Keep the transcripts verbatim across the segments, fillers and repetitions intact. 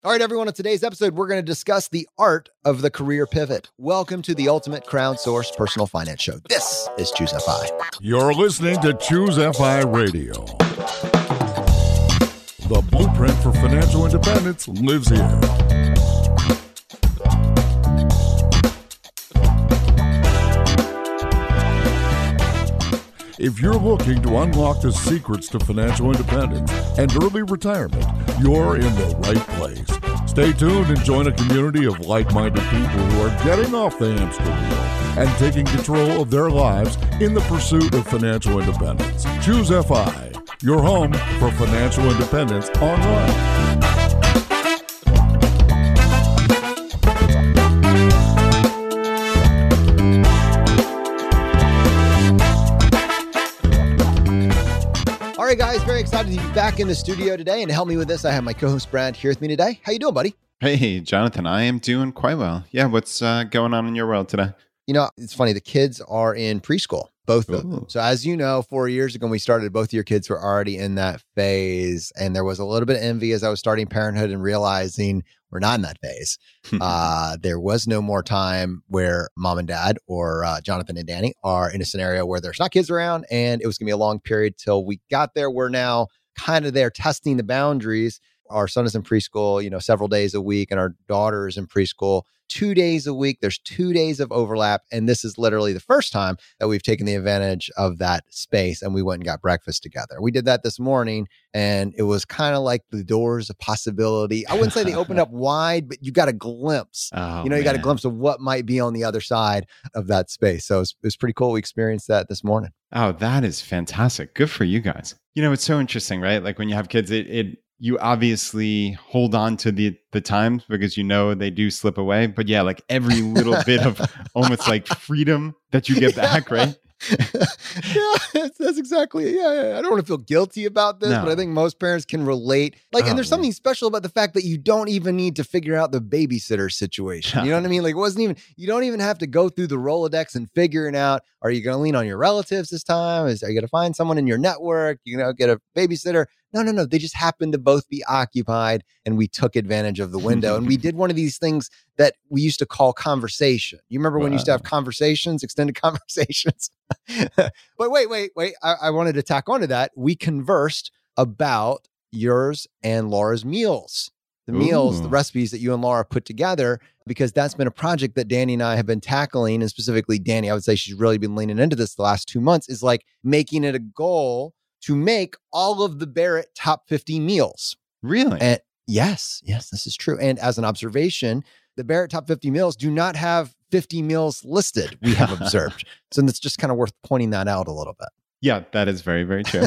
All right, everyone, on today's episode, we're going to discuss the art of the career pivot. Welcome to the ultimate crowdsourced personal finance show. This is Choose F I. You're listening to Choose F I Radio. The blueprint for financial independence lives here. If you're looking to unlock the secrets to financial independence and early retirement, you're in the right place. Stay tuned and join a community of like-minded people who are getting off the hamster wheel and taking control of their lives in the pursuit of financial independence. Choose F I, your home for financial independence online. All right, guys, very excited to be back in the studio today. And to help me with this, I have my co-host Brad here with me today. How you doing, buddy? Hey, Jonathan, I am doing quite well. Yeah, what's uh, going on in your world today? You know, it's funny. The kids are in preschool, both of them. So as you know, four years ago when we started, both of your kids were already in that phase. And there was a little bit of envy as I was starting parenthood and realizing we're not in that phase. uh, there was no more time where mom and dad or uh, Jonathan and Danny are in a scenario where there's not kids around. And it was going to be a long period till we got there. We're now kind of there testing the boundaries. Our son is in preschool, you know, several days a week, and our daughter is in preschool two days a week. There's two days of overlap. And this is literally the first time that we've taken the advantage of that space. And we went and got breakfast together. We did that this morning, and it was kind of like the doors of possibility. I wouldn't say they opened up wide, but you got a glimpse. Oh, you know, you man. got a glimpse of what might be on the other side of that space. So it was, it was pretty cool. We experienced that this morning. Oh, that is fantastic. Good for you guys. You know, it's so interesting, right? Like when you have kids, it, it you obviously hold on to the the times because you know they do slip away. But yeah, like every little bit of almost like freedom that you get back, right? yeah, that's, that's exactly. Yeah, yeah, I don't want to feel guilty about this, No. but I think most parents can relate. Like, Oh, and there's man. something special about the fact that you don't even need to figure out the babysitter situation. You know what I mean? Like, it wasn't even. You don't even have to go through the Rolodex and figuring out. Are you going to lean on your relatives this time? Is are you going to find someone in your network? You know, get a babysitter. No, no, no. They just happened to both be occupied, and we took advantage of the window. And we did one of these things that we used to call conversation. You remember when you used to have conversations, extended conversations? But wait, wait, wait. I, I wanted to tack onto that. We conversed about yours and Laura's meals, the meals, Ooh. the recipes that you and Laura put together, because that's been a project that Danny and I have been tackling. And specifically, Danny, I would say she's really been leaning into this the last two months, is like making it a goal to make all of the Barrett top fifty meals. Really? And yes, yes, this is true. And as an observation, the Barrett top fifty meals do not have fifty meals listed, we have observed. So it's just kind of worth pointing that out a little bit. Yeah, that is very, very true.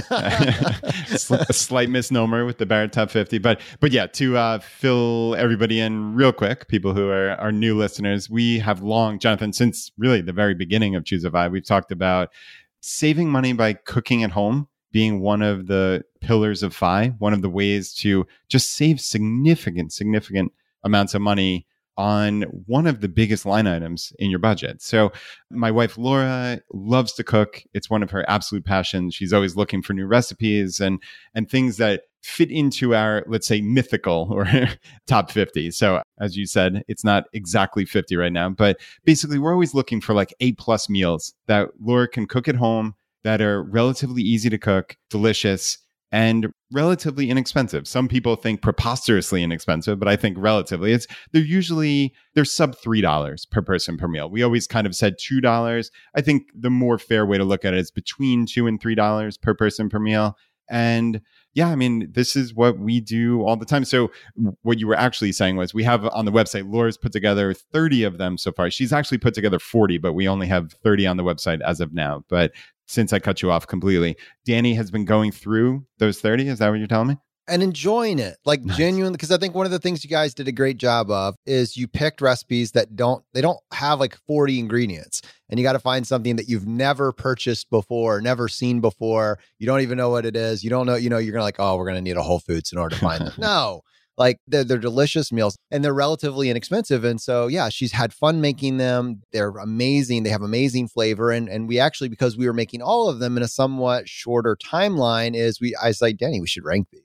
A slight misnomer with the Barrett Top fifty. But but yeah, to uh, fill everybody in real quick, people who are, are new listeners, we have long, Jonathan, since really the very beginning of Choose F I, we've talked about saving money by cooking at home being one of the pillars of F I, one of the ways to just save significant, significant amounts of money on one of the biggest line items in your budget. So my wife, Laura, loves to cook. It's one of her absolute passions. She's always looking for new recipes and, and things that fit into our, let's say, mythical or top fifty. So as you said, it's not exactly fifty right now, but basically we're always looking for like eight plus meals that Laura can cook at home that are relatively easy to cook, delicious, and relatively inexpensive. Some people think preposterously inexpensive, but I think relatively. It's they're usually they're sub three dollars per person per meal. We always kind of said two dollars. I think the more fair way to look at it is between two and three dollars per person per meal. And yeah, I mean, this is what we do all the time. So what you were actually saying was we have on the website, Laura's put together thirty of them so far. She's actually put together forty, but we only have thirty on the website as of now. But since I cut you off completely, Danny has been going through those thirty. Is that what you're telling me? And enjoying it, like Nice. genuinely, because I think one of the things you guys did a great job of is you picked recipes that don't, they don't have like forty ingredients, and you got to find something that you've never purchased before, never seen before. You don't even know what it is. You don't know, you know, you're going to like, oh, we're going to need a Whole Foods in order to find them. No, like they're, they're delicious meals and they're relatively inexpensive. And so, yeah, she's had fun making them. They're amazing. They have amazing flavor. And, and we actually, because we were making all of them in a somewhat shorter timeline, is we, I was like, Danny, we should rank these.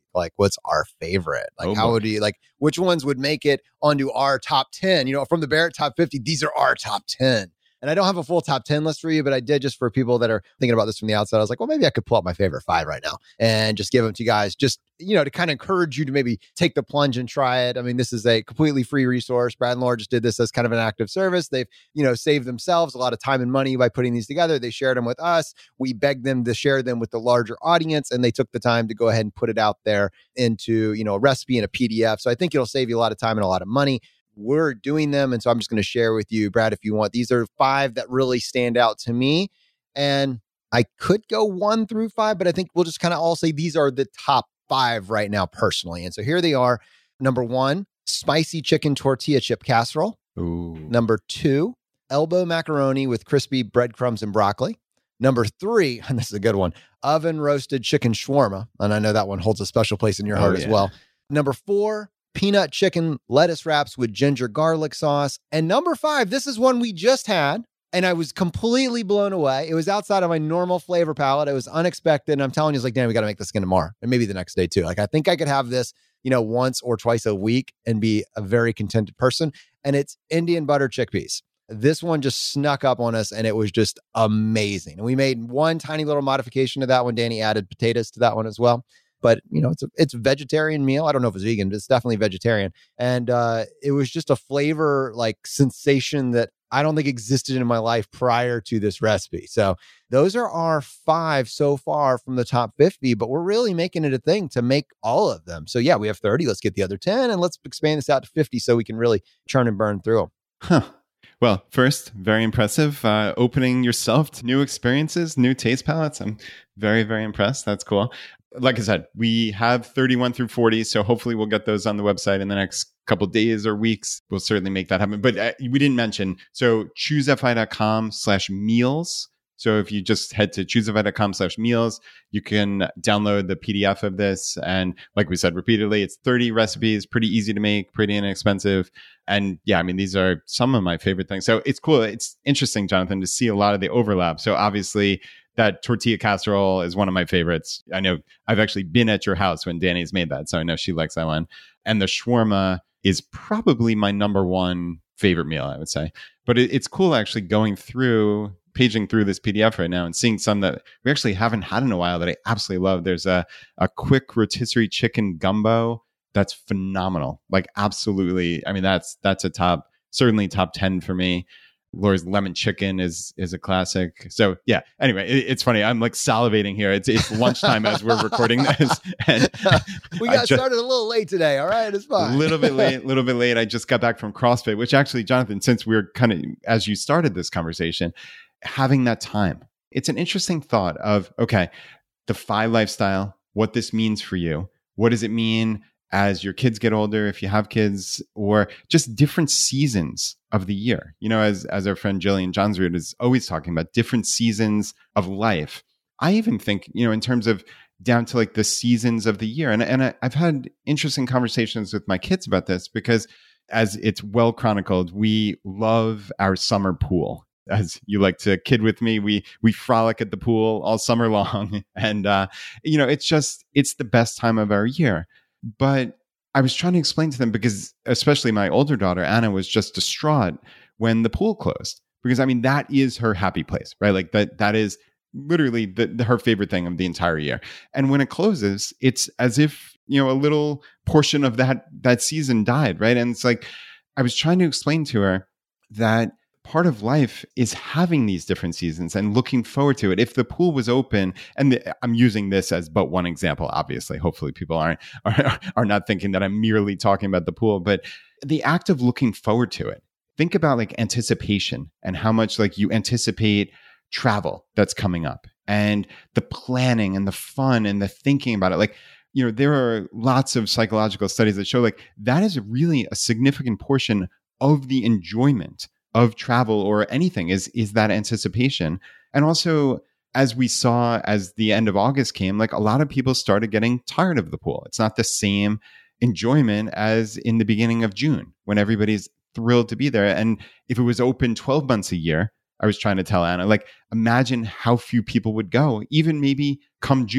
like, what's our favorite? Like, Oh, how boy. would you, like, which ones would make it onto our top ten? You know, from the Barrett top fifty, these are our top ten. And I don't have a full top ten list for you, but I did just for people that are thinking about this from the outside. I was like, well, maybe I could pull up my favorite five right now and just give them to you guys, just, you know, to kind of encourage you to maybe take the plunge and try it. I mean, this is a completely free resource. Brad and Laura just did this as kind of an active service. They've, you know, saved themselves a lot of time and money by putting these together. They shared them with us. We begged them to share them with the larger audience, and they took the time to go ahead and put it out there into, you know, a recipe and a P D F. So I think it'll save you a lot of time and a lot of money. We're doing them. And so I'm just going to share with you, Brad, if you want. These are five that really stand out to me. And I could go one through five, but I think we'll just kind of all say these are the top five right now personally. And so here they are. Number one, spicy chicken tortilla chip casserole. Ooh. Number two, elbow macaroni with crispy breadcrumbs and broccoli. Number three, and this is a good one, oven roasted chicken shawarma. And I know that one holds a special place in your heart Oh, as yeah. well. Number four, peanut chicken lettuce wraps with ginger garlic sauce. And number five, this is one we just had, and I was completely blown away. It was outside of my normal flavor palette. It was unexpected. And I'm telling you, it's like, damn, we got to make this again tomorrow and maybe the next day too. Like, I think I could have this, you know, once or twice a week and be a very contented person. And it's Indian butter chickpeas. This one just snuck up on us and it was just amazing. And we made one tiny little modification to that one. Danny added potatoes to that one as well. But, you know, it's a, it's a vegetarian meal. I don't know if it's vegan, but it's definitely vegetarian. And uh, it was just a flavor like sensation that I don't think existed in my life prior to this recipe. So those are our five so far from the top fifty, but we're really making it a thing to make all of them. So yeah, we have thirty. Let's get the other ten and let's expand this out to fifty so we can really churn and burn through them. Huh. Well, first, very impressive. Uh, opening yourself to new experiences, new taste palettes. I'm very, very impressed. That's cool. Like I said, we have thirty-one through forty, so hopefully we'll get those on the website in the next couple of days or weeks. We'll certainly make that happen. But uh, we didn't mention, so choosefi.com slash meals. So if you just head to choosefi.com slash meals, you can download the P D F of this. And like we said repeatedly, it's thirty recipes, pretty easy to make, pretty inexpensive. And yeah, I mean, these are some of my favorite things. So it's cool. It's interesting, Jonathan, to see a lot of the overlap. So obviously, that tortilla casserole is one of my favorites. I know I've actually been at your house when Danny's made that, so I know she likes that one. And the shawarma is probably my number one favorite meal, I would say. But it, it's cool actually going through, paging through this P D F right now and seeing some that we actually haven't had in a while that I absolutely love. There's a, a quick rotisserie chicken gumbo that's phenomenal. Like absolutely. I mean, that's that's a top, certainly top ten for me. Laura's lemon chicken is is a classic. So yeah. Anyway, it, it's funny. I'm like salivating here. It's it's lunchtime as we're recording this. And we got just, started a little late today. All right, it's fine. A little bit late. A little bit late. I just got back from CrossFit, which actually, Jonathan, since we're kind of as you started this conversation, having that time, it's an interesting thought of okay, the F I lifestyle, what this means for you. What does it mean as your kids get older, if you have kids, or just different seasons of the year? You know, as as our friend Jillian Johnsrud is always talking about, different seasons of life. I even think, you know, in terms of down to like the seasons of the year. And, and I, I've had interesting conversations with my kids about this because as it's well chronicled, we love our summer pool. As you like to kid with me, we we frolic at the pool all summer long. And, uh, you know, it's just, it's the best time of our year. But I was trying to explain to them because especially my older daughter, Anna, was just distraught when the pool closed. Because I mean, that is her happy place, right? Like that, that is literally the, the, her favorite thing of the entire year. And when it closes, it's as if, you know, a little portion of that, that season died, right? And it's like, I was trying to explain to her that part of life is having these different seasons and looking forward to it. If the pool was open, and the, I'm using this as but one example, obviously, hopefully people aren't are, are not thinking that I'm merely talking about the pool, but the act of looking forward to it. Think about like anticipation and how much like you anticipate travel that's coming up and the planning and the fun and the thinking about it. Like, you know, there are lots of psychological studies that show like that is really a significant portion of the enjoyment of travel or anything is is that anticipation. And also, as we saw as the end of August came, like a lot of people started getting tired of the pool. It's not the same enjoyment as in the beginning of June when everybody's thrilled to be there. And if it was open twelve months a year, I was trying to tell Anna, like, imagine how few people would go, even maybe come June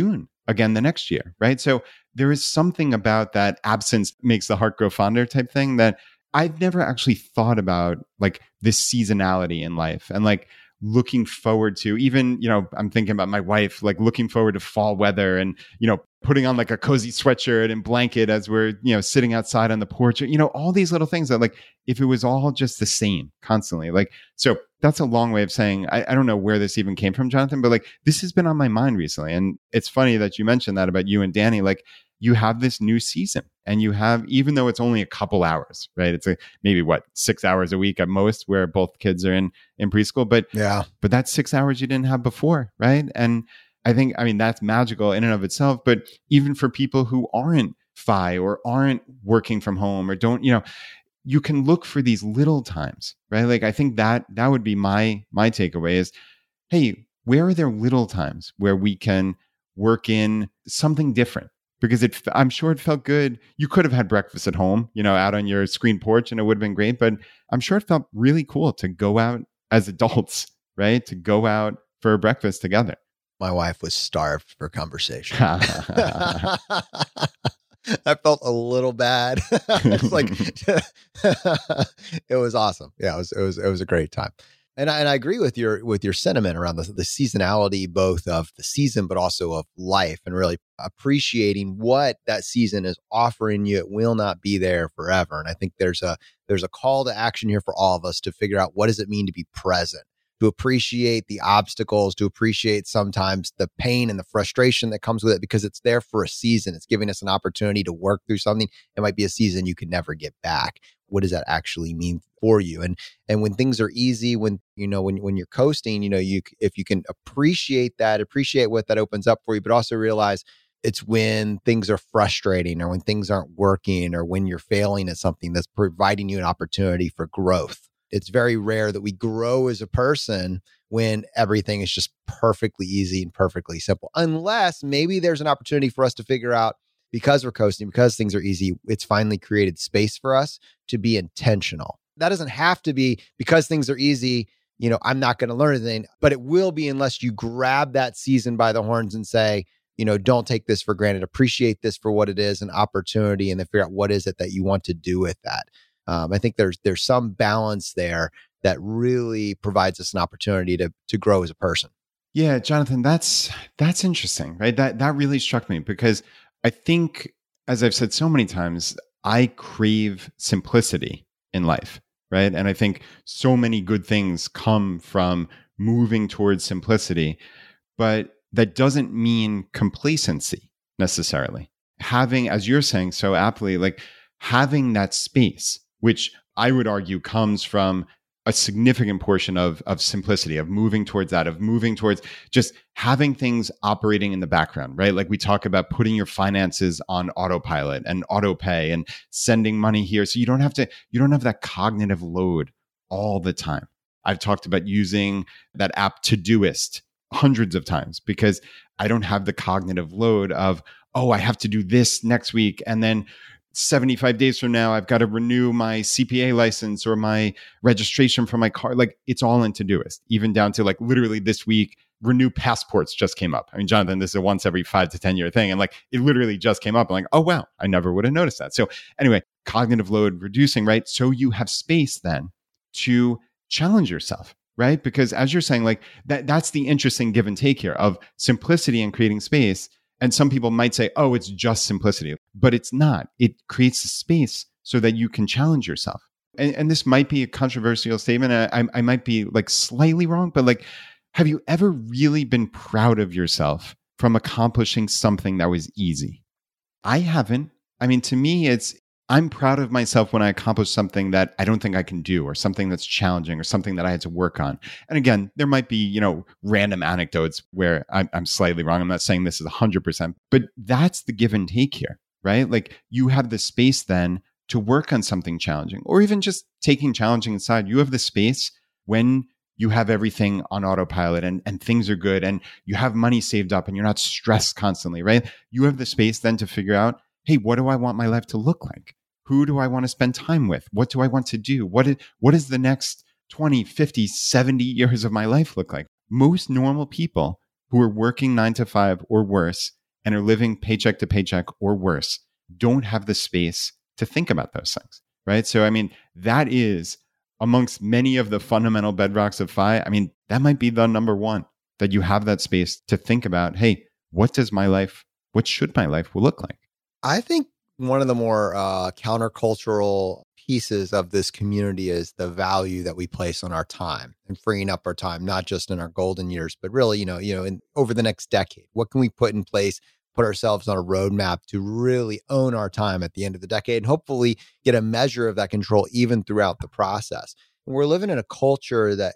again the next year, right? So there is something about that absence makes the heart grow fonder type thing that I've never actually thought about, like this seasonality in life and like looking forward to, even, you know, I'm thinking about my wife, like looking forward to fall weather and, you know, putting on like a cozy sweatshirt and blanket as we're, you know, sitting outside on the porch, you know, all these little things that like, if it was all just the same constantly, like, so that's a long way of saying, I, I don't know where this even came from, Jonathan, but like, this has been on my mind recently. And it's funny that you mentioned that about you and Danny, like, you have this new season and you have, even though it's only a couple hours, right? It's a, maybe what, six hours a week at most where both kids are in, in preschool, but yeah, but that's six hours you didn't have before. Right. And I think, I mean, that's magical in and of itself, but even for people who aren't F I or aren't working from home or don't, you know, you can look for these little times, right? Like, I think that that would be my, my takeaway is, hey, where are there little times where we can work in something different? Because it, I'm sure it felt good. You could have had breakfast at home, you know, out on your screen porch, and it would have been great. But I'm sure it felt really cool to go out as adults, right? To go out for a breakfast together. My wife was starved for conversation. I felt a little bad. It's like it was awesome. Yeah, it was it was it was a great time. And I, and I agree with your with your sentiment around the, the seasonality, both of the season, but also of life, and really appreciating what that season is offering you. It will not be there forever. And I think there's a there's a call to action here for all of us to figure out, what does it mean to be present, to appreciate the obstacles, to appreciate sometimes the pain and the frustration that comes with it, because it's there for a season. It's giving us an opportunity to work through something. It might be a season you can never get back. What does that actually mean for you? And and when things are easy, when you know when when you're coasting, you know, you if you can appreciate that, appreciate what that opens up for you, but also realize it's when things are frustrating or when things aren't working or when you're failing at something that's providing you an opportunity for growth. It's very rare that we grow as a person when everything is just perfectly easy and perfectly simple, unless maybe there's an opportunity for us to figure out, because we're coasting, because things are easy, it's finally created space for us to be intentional. That doesn't have to be because things are easy, you know, I'm not going to learn anything, but it will be unless you grab that season by the horns and say, you know, don't take this for granted, appreciate this for what it is, an opportunity, and then figure out what is it that you want to do with that. Um, I think there's there's some balance there that really provides us an opportunity to to grow as a person. Yeah, Jonathan, that's that's interesting, right? That that really struck me because I think, as I've said so many times, I crave simplicity in life, right? And I think so many good things come from moving towards simplicity, but that doesn't mean complacency necessarily. Having, as you're saying so aptly, like having that space, which I would argue comes from a significant portion of, of simplicity, of moving towards that, of moving towards just having things operating in the background, right? Like we talk about putting your finances on autopilot and auto pay and sending money here. So you don't have to, you don't have that cognitive load all the time. I've talked about using that app Todoist hundreds of times because I don't have the cognitive load of, oh, I have to do this next week. And then seventy-five days from now, I've got to renew my C P A license or my registration for my car. Like it's all in Todoist, even down to like literally this week, renew passports just came up. I mean, Jonathan, this is a once every five to ten year thing. And like, it literally just came up. I'm like, oh, wow, I never would have noticed that. So anyway, cognitive load reducing, right? So you have space then to challenge yourself, right? Because as you're saying, like that, that's the interesting give and take here of simplicity and creating space. And some people might say, oh, it's just simplicity, but it's not. It creates a space so that you can challenge yourself. And, and this might be a controversial statement. I, I might be like slightly wrong, but like, have you ever really been proud of yourself from accomplishing something that was easy? I haven't. I mean, to me, it's, I'm proud of myself when I accomplish something that I don't think I can do, or something that's challenging, or something that I had to work on. And again, there might be, you know, random anecdotes where I'm, I'm slightly wrong. I'm not saying this is one hundred percent, but that's the give and take here, right? Like you have the space then to work on something challenging, or even just taking challenging aside. You have the space when you have everything on autopilot and, and things are good and you have money saved up and you're not stressed constantly, right? You have the space then to figure out, hey, what do I want my life to look like? Who do I want to spend time with? What do I want to do? What is, what does the next twenty, fifty, seventy years of my life look like? Most normal people who are working nine to five or worse and are living paycheck to paycheck or worse don't have the space to think about those things, right? So, I mean, that is amongst many of the fundamental bedrocks of F I. I mean, that might be the number one, that you have that space to think about, hey, what does my life, what should my life look like? I think one of the more uh, countercultural pieces of this community is the value that we place on our time and freeing up our time, not just in our golden years, but really, you know, you know, in over the next decade. What can we put in place, put ourselves on a roadmap to really own our time at the end of the decade and hopefully get a measure of that control even throughout the process? And we're living in a culture that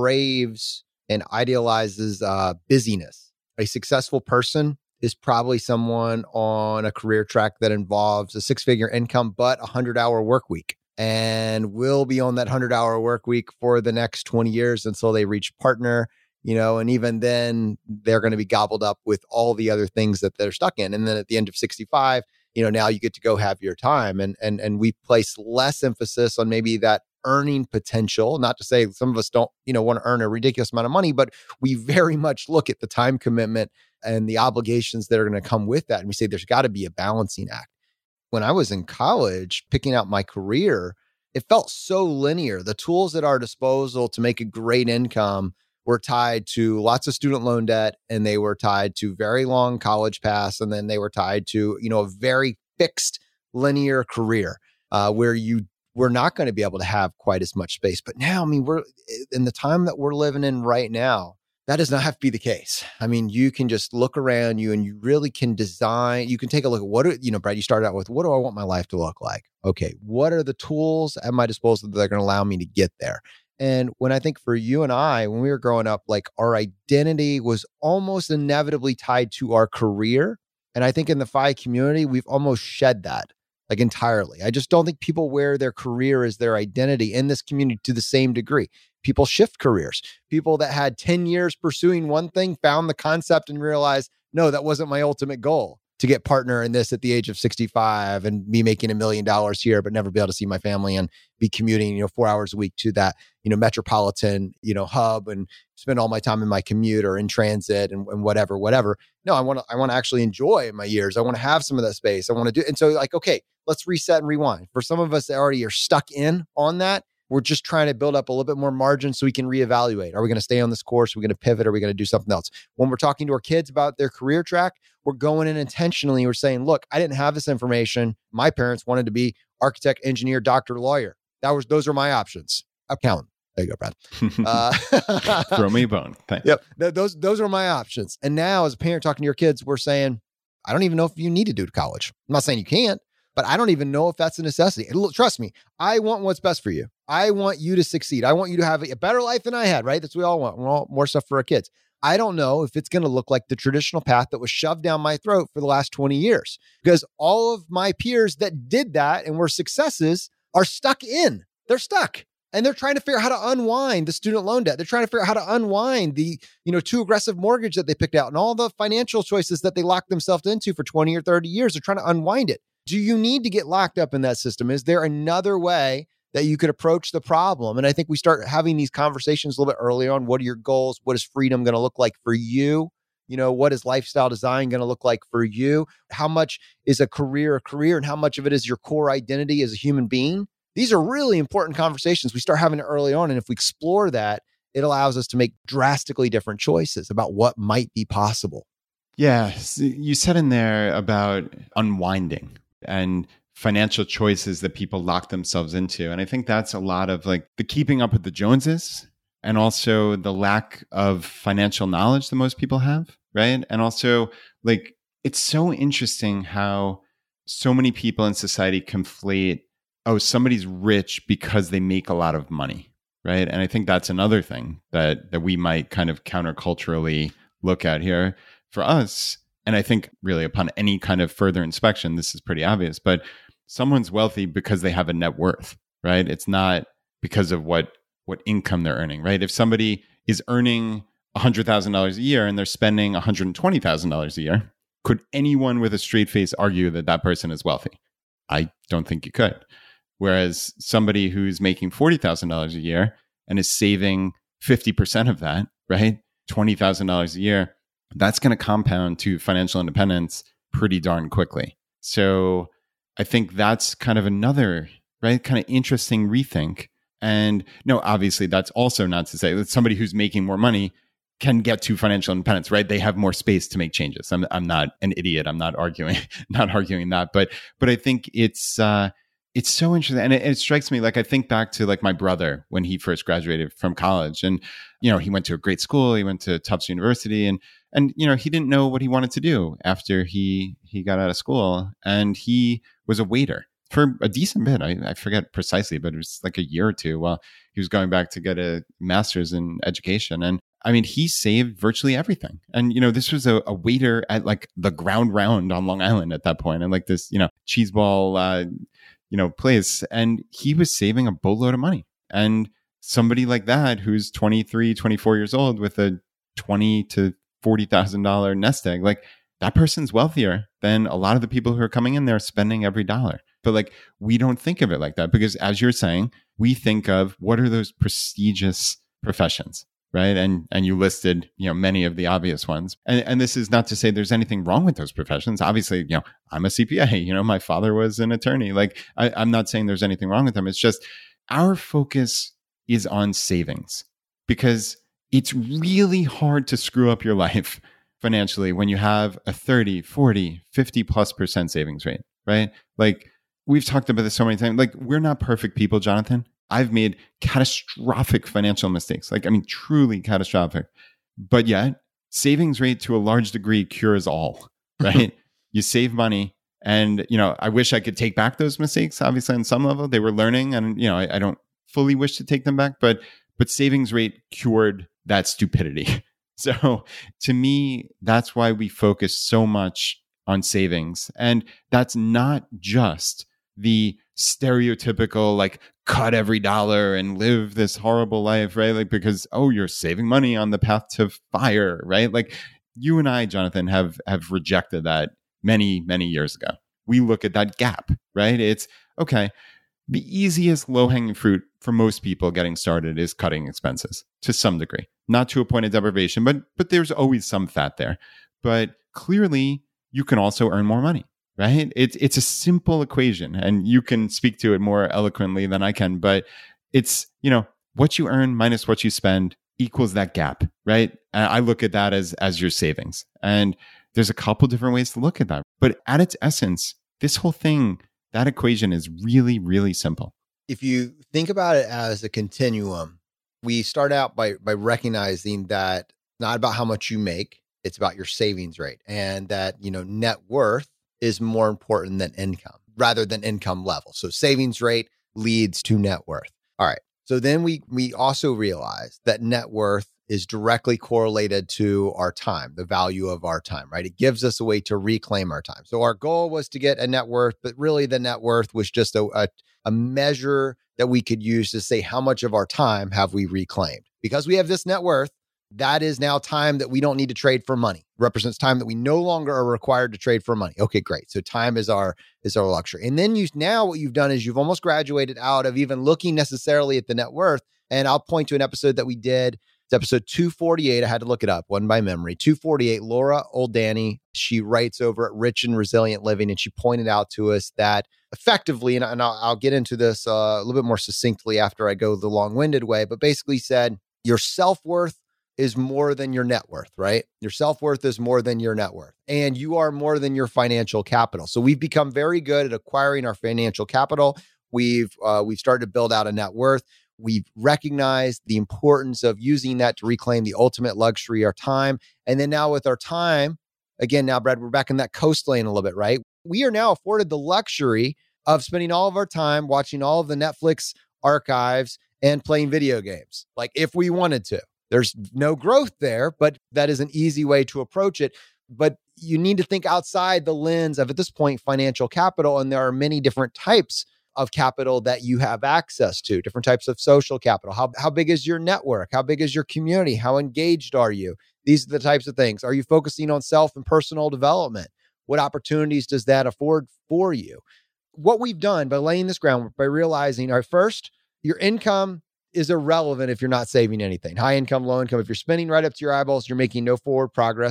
craves and idealizes uh, busyness. A successful person is probably someone on a career track that involves a six-figure income, but a hundred-hour work week, and will be on that hundred-hour work week for the next twenty years until they reach partner, you know, and even then they're going to be gobbled up with all the other things that they're stuck in. And then at the end of sixty-five, you know, now you get to go have your time. And, and, and we place less emphasis on maybe that earning potential, not to say some of us don't, you know, want to earn a ridiculous amount of money, but we very much look at the time commitment and the obligations that are going to come with that. And we say there's got to be a balancing act. When I was in college, picking out my career, it felt so linear. The tools at our disposal to make a great income were tied to lots of student loan debt, and they were tied to very long college paths. And then they were tied to, you know, a very fixed linear career uh, where you were not going to be able to have quite as much space. But now, I mean, we're in the time that we're living in right now, that does not have to be the case. I mean, you can just look around you and you really can design, you can take a look at what, are, you know, Brad, you started out with, what do I want my life to look like? Okay, what are the tools at my disposal that are going to allow me to get there? And when I think for you and I, when we were growing up, like our identity was almost inevitably tied to our career. And I think in the F I community, we've almost shed that like entirely. I just don't think people wear their career as their identity in this community to the same degree. People shift careers. People that had ten years pursuing one thing found the concept and realized, no, that wasn't my ultimate goal, to get partner in this at the age of sixty-five and be making a million dollars here, but never be able to see my family and be commuting, you know, four hours a week to that, you know, metropolitan, you know, hub and spend all my time in my commute or in transit and, and whatever, whatever. No, I want to, I want to actually enjoy my years. I want to have some of that space. I want to do. And so like, okay, let's reset and rewind. For some of us that already are stuck in on that, we're just trying to build up a little bit more margin so we can reevaluate. Are we going to stay on this course? Are we going to pivot? Are we going to do something else? When we're talking to our kids about their career track, we're going in intentionally. We're saying, look, I didn't have this information. My parents wanted to be architect, engineer, doctor, lawyer. That was, those are my options. Accountant. There you go, Brad. Uh, Throw me a bone. Thanks. Yep. Th- those, those are my options. And now as a parent talking to your kids, we're saying, I don't even know if you need to do college. I'm not saying you can't, but I don't even know if that's a necessity. Look, trust me, I want what's best for you. I want you to succeed. I want you to have a better life than I had, right? That's what we all want. We want more stuff for our kids. I don't know if it's going to look like the traditional path that was shoved down my throat for the last twenty years, because all of my peers that did that and were successes are stuck in. They're stuck. And they're trying to figure out how to unwind the student loan debt. They're trying to figure out how to unwind the, you know, too aggressive mortgage that they picked out and all the financial choices that they locked themselves into for twenty or thirty years. They're trying to unwind it. Do you need to get locked up in that system? Is there another way that you could approach the problem? And I think we start having these conversations a little bit earlier on. What are your goals? What is freedom going to look like for you? You know, what is lifestyle design going to look like for you? How much is a career a career and how much of it is your core identity as a human being? These are really important conversations. We start having it early on. And if we explore that, it allows us to make drastically different choices about what might be possible. Yeah. So you said in there about unwinding and financial choices that people lock themselves into. And I think that's a lot of like the keeping up with the Joneses and also the lack of financial knowledge that most people have, right? And also like, it's so interesting how so many people in society conflate, oh, somebody's rich because they make a lot of money, right? And I think that's another thing that that we might kind of counterculturally look at here for us. And I think really upon any kind of further inspection, this is pretty obvious, but someone's wealthy because they have a net worth, right? It's not because of what what income they're earning, right? If somebody is earning one hundred thousand dollars a year and they're spending one hundred twenty thousand dollars a year, could anyone with a straight face argue that that person is wealthy? I don't think you could. Whereas somebody who's making forty thousand dollars a year and is saving fifty percent of that, right? twenty thousand dollars a year, that's going to compound to financial independence pretty darn quickly. So I think that's kind of another, right, kind of interesting rethink. And no, obviously that's also not to say that somebody who's making more money can get to financial independence, right? They have more space to make changes. I'm I'm not an idiot. I'm not arguing, not arguing that. But but I think it's uh, it's so interesting, and it, it strikes me, like I think back to like my brother when he first graduated from college, and you know he went to a great school. He went to Tufts University, and and you know he didn't know what he wanted to do after he he got out of school, and he was a waiter for a decent bit. I, I forget precisely, but it was like a year or two while he was going back to get a master's in education. And I mean, he saved virtually everything. And, you know, this was a, a waiter at like the Ground Round on Long Island at that point, and like this, you know, cheeseball, uh, you know, place. And he was saving a boatload of money. And somebody like that, who's twenty-three, twenty-four years old with a twenty to forty thousand dollars nest egg, like that person's wealthier than a lot of the people who are coming in there spending every dollar. But like, we don't think of it like that because, as you're saying, we think of what are those prestigious professions, right? And and you listed, you know, many of the obvious ones. And and this is not to say there's anything wrong with those professions. Obviously, you know, I'm a C P A. You know, my father was an attorney. Like, I, I'm not saying there's anything wrong with them. It's just our focus is on savings because it's really hard to screw up your life financially when you have a thirty, forty, fifty plus percent savings rate, right? Like, we've talked about this so many times. Like, we're not perfect people, Jonathan. I've made catastrophic financial mistakes. Like, I mean, truly catastrophic. But yet, savings rate to a large degree cures all, right? You save money. And, you know, I wish I could take back those mistakes. Obviously, on some level, they were learning. And, you know, I, I don't fully wish to take them back. But, but savings rate cured that stupidity. So to me, that's why we focus so much on savings. And that's not just the stereotypical, like, cut every dollar and live this horrible life, right? Like, because, oh, you're saving money on the path to fire, right? Like, you and I, Jonathan, have have rejected that many, many years ago. We look at that gap, right? It's, okay, the easiest low-hanging fruit for most people getting started is cutting expenses to some degree. Not to a point of deprivation, but but there's always some fat there. But clearly, you can also earn more money. Right? It's it's a simple equation, and you can speak to it more eloquently than I can, but it's, you know, what you earn minus what you spend equals that gap, right? And I look at that as as your savings. And there's a couple different ways to look at that. But at its essence, this whole thing, that equation is really, really simple. If you think about it as a continuum, we start out by by recognizing that it's not about how much you make, it's about your savings rate, and that, you know, net worth is more important than income rather than income level. So savings rate leads to net worth. All right. So then we we also realize that net worth is directly correlated to our time, the value of our time, right? It gives us a way to reclaim our time. So our goal was to get a net worth, but really the net worth was just a, a, a measure that we could use to say how much of our time have we reclaimed. Because we have this net worth, that is now time that we don't need to trade for money. Represents time that we no longer are required to trade for money. Okay, great. So time is our is our luxury. And then you now what you've done is you've almost graduated out of even looking necessarily at the net worth. And I'll point to an episode that we did. It's episode two forty-eight. I had to look it up, one by memory. two forty-eight, Laura Oldani, she writes over at Rich and Resilient Living, and she pointed out to us that effectively, and, and I'll, I'll get into this uh, a little bit more succinctly after I go the long-winded way, but basically said your self-worth is more than your net worth, right? Your self-worth is more than your net worth, and you are more than your financial capital. So we've become very good at acquiring our financial capital. We've uh, we've started to build out a net worth. We've recognized the importance of using that to reclaim the ultimate luxury, our time. And then now with our time, again, now, Brad, we're back in that coast lane a little bit, right? We are now afforded the luxury of spending all of our time watching all of the Netflix archives and playing video games, like if we wanted to. There's no growth there, but that is an easy way to approach it. But you need to think outside the lens of, at this point, financial capital. And there are many different types of capital that you have access to, different types of social capital. How, how big is your network? How big is your community? How engaged are you? These are the types of things. Are you focusing on self and personal development? What opportunities does that afford for you? What we've done by laying this groundwork, by realizing, all right, first, your income is irrelevant if you're not saving anything. High income, low income, if you're spending right up to your eyeballs, you're making no forward progress.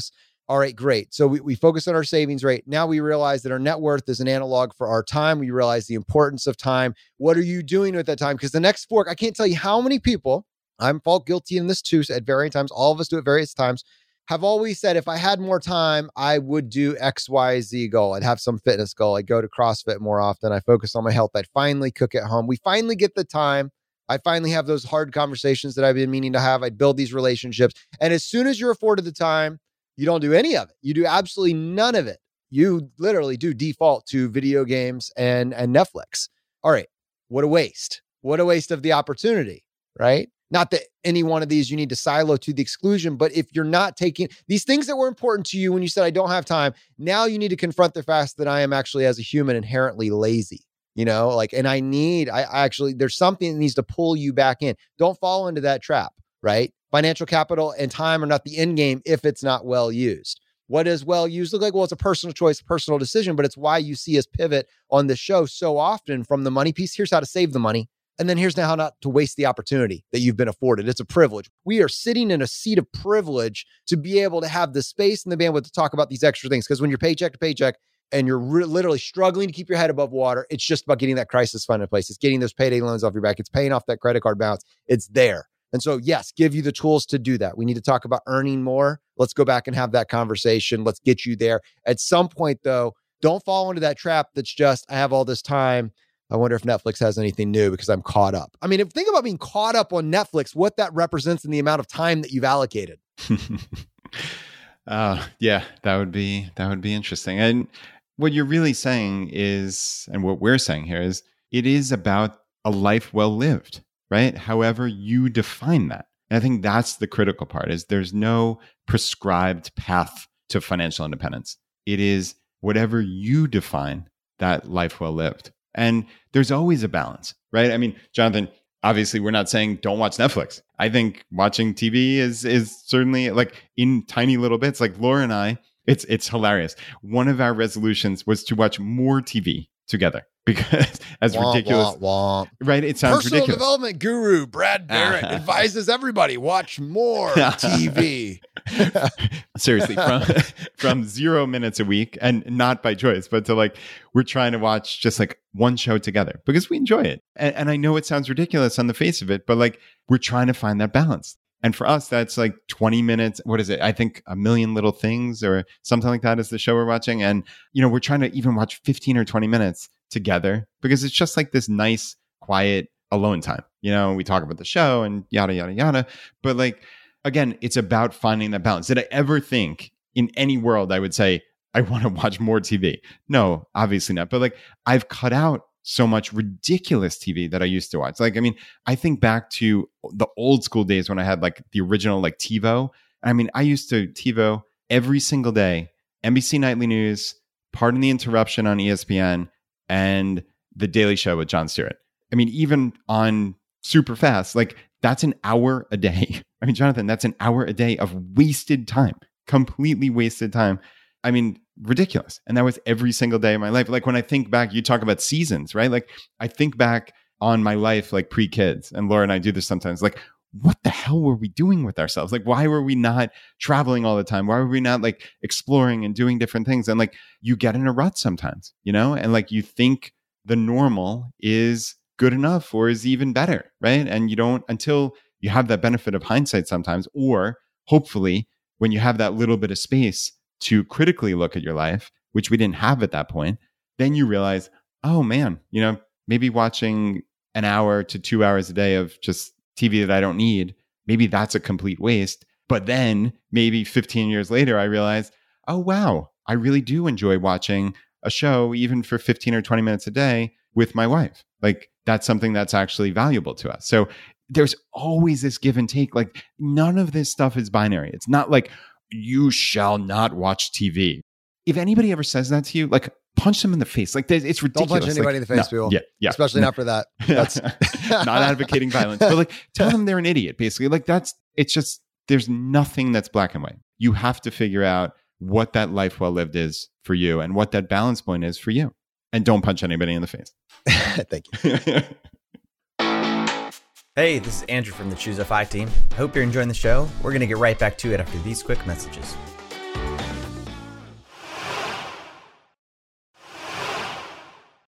All right, great. So we, we focus on our savings rate. Now we realize that our net worth is an analog for our time. We realize the importance of time. What are you doing with that time? Because the next fork, I can't tell you how many people, I'm fault guilty in this too, at varying times, all of us do it various times, have always said, if I had more time, I would do X, Y, Z goal. I'd have some fitness goal. I'd go to CrossFit more often. I focus on my health. I'd finally cook at home. We finally get the time. I finally have those hard conversations that I've been meaning to have. I'd build these relationships. And as soon as you're afforded the time, you don't do any of it. You do absolutely none of it. You literally do default to video games and, and Netflix. All right. What a waste. What a waste of the opportunity, right? Not that any one of these you need to silo to the exclusion, but if you're not taking these things that were important to you when you said, I don't have time, now you need to confront the fact that I am actually, as a human, inherently lazy, you know, like, and I need, I, I actually, there's something that needs to pull you back in. Don't fall into that trap, right? Financial capital and time are not the end game if it's not well used. What is well used look like? Well, it's a personal choice, personal decision, but it's why you see us pivot on the show so often from the money piece. Here's how to save the money. And then here's now how not to waste the opportunity that you've been afforded. It's a privilege. We are sitting in a seat of privilege to be able to have the space and the bandwidth to talk about these extra things. Because when you're paycheck to paycheck and you're re- literally struggling to keep your head above water, it's just about getting that crisis fund in place. It's getting those payday loans off your back. It's paying off that credit card balance. It's there. And so, yes, give you the tools to do that. We need to talk about earning more. Let's go back and have that conversation. Let's get you there. At some point, though, don't fall into that trap that's just, I have all this time. I wonder if Netflix has anything new because I'm caught up. I mean, if think about being caught up on Netflix, what that represents in the amount of time that you've allocated. uh, yeah, that would be that would be interesting. And what you're really saying is, and what we're saying here is, it is about a life well lived, right? However you define that. And I think that's the critical part, is there's no prescribed path to financial independence. It is whatever you define that life well lived. And there's always a balance, right? I mean, Jonathan, obviously we're not saying don't watch Netflix. I think watching T V is is certainly like in tiny little bits. Like Laura and I, it's it's hilarious. One of our resolutions was to watch more T V together, because as womp, ridiculous, womp, womp. Right? It sounds Personal ridiculous. Development guru Brad Barrett advises everybody watch more T V. Seriously, from from zero minutes a week, and not by choice, but to like, we're trying to watch just like one show together because we enjoy it. And, and I know it sounds ridiculous on the face of it, but like, we're trying to find that balance. And for us, that's like twenty minutes. What is it? I think A Million Little Things or something like that is the show we're watching. And, you know, we're trying to even watch fifteen or twenty minutes together because it's just like this nice, quiet, alone time. You know, we talk about the show and yada, yada, yada. But like, again, it's about finding that balance. Did I ever think in any world I would say, I want to watch more T V? No, obviously not. But like, I've cut out so much ridiculous T V that I used to watch. Like, I mean, I think back to the old school days when I had like the original like TiVo. I mean, I used to TiVo every single day, N B C Nightly News, Pardon the Interruption on E S P N, and The Daily Show with Jon Stewart. I mean, even on super fast, like that's an hour a day. I mean, Jonathan, that's an hour a day of wasted time, completely wasted time. I mean, ridiculous. And that was every single day of my life. Like when I think back, you talk about seasons, right? Like I think back on my life, like pre-kids, and Laura and I do this sometimes. Like, what the hell were we doing with ourselves? Like, why were we not traveling all the time? Why were we not like exploring and doing different things? And like, you get in a rut sometimes, you know, and like you think the normal is good enough or is even better, right? And you don't, until you have that benefit of hindsight sometimes, or hopefully when you have that little bit of space to critically look at your life, which we didn't have at that point, then you realize, oh man, you know, maybe watching an hour to two hours a day of just T V that I don't need, maybe that's a complete waste. But then maybe fifteen years later, I realize, oh wow, I really do enjoy watching a show even for fifteen or twenty minutes a day with my wife. Like that's something that's actually valuable to us. So there's always this give and take. Like none of this stuff is binary. It's not like, you shall not watch T V. If anybody ever says that to you, like punch them in the face. Like it's ridiculous. Don't punch anybody like, in the face, no, people. Yeah, yeah. Especially not for that. That's not advocating violence, but like tell them they're an idiot, basically. Like that's, it's just, there's nothing that's black and white. You have to figure out what that life well lived is for you and what that balance point is for you. And don't punch anybody in the face. Thank you. Hey, this is Andrew from the Choose F I team. Hope you're enjoying the show. We're going to get right back to it after these quick messages.